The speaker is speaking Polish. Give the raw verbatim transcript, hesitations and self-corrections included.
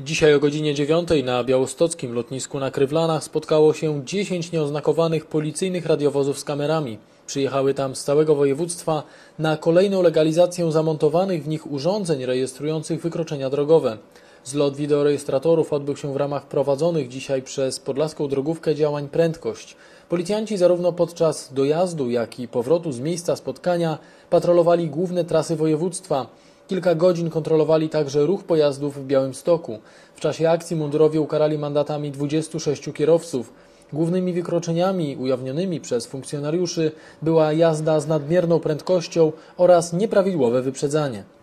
Dzisiaj o godzinie dziewiątej na białostockim lotnisku na Krywlanach spotkało się dziesięć nieoznakowanych policyjnych radiowozów z kamerami. Przyjechały tam z całego województwa na kolejną legalizację zamontowanych w nich urządzeń rejestrujących wykroczenia drogowe. Zlot wideorejestratorów odbył się w ramach prowadzonych dzisiaj przez Podlaską Drogówkę działań Prędkość. Policjanci zarówno podczas dojazdu, jak i powrotu z miejsca spotkania patrolowali główne trasy województwa. Kilka godzin kontrolowali także ruch pojazdów w Białymstoku. W czasie akcji mundurowi ukarali mandatami dwudziestu sześciu kierowców. Głównymi wykroczeniami ujawnionymi przez funkcjonariuszy była jazda z nadmierną prędkością oraz nieprawidłowe wyprzedzanie.